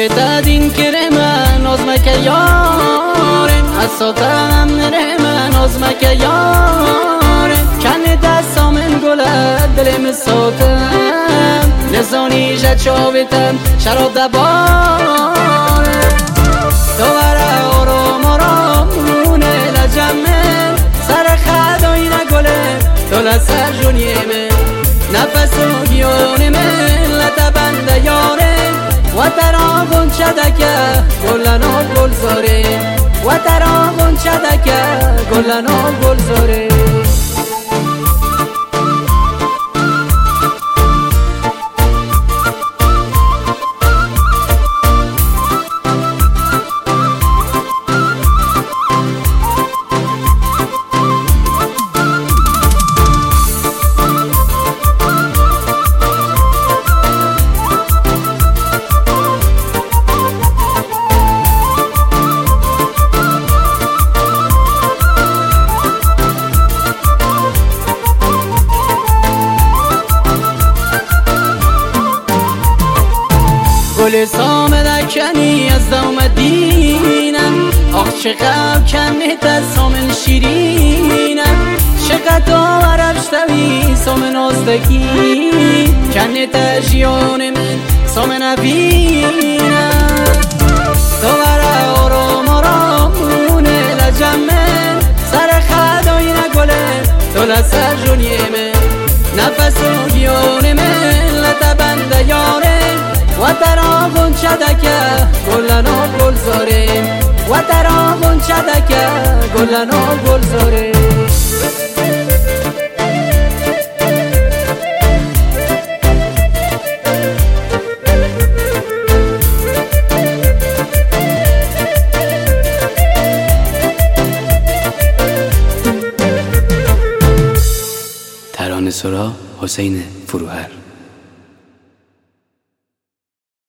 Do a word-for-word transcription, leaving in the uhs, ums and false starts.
دادین کرمان نظمك یارن اساتم نرمان نظمك یارن کن دستام گله دلم ساتم نزانی جد شاویتم شراب دبارن دوباره آرام آرام مونه لجمه سر خدایی نگله دل سر جونیمه نفس و گیانمه لطبنده یاره و ترا گنچه دکه گلنو گل زاره و ترا گنچه دکه گلنو گل زاره گل سامده کنی از دوم دینم آخ چقدر کنی تا سامن شیرینم چقدر آورم شتوی سامن آزدگی کنی تا جیان من سامن ابینم دوباره آرام آرام مونه لجمه سر خدایی نگله دل سر جونیه من نفس و گیان من لطبنده یاره و ترا گنچه دکه گلنو گل زاره و ترا گنچه دکه گلنو گل زاره ترانه سرا حسین فروهر.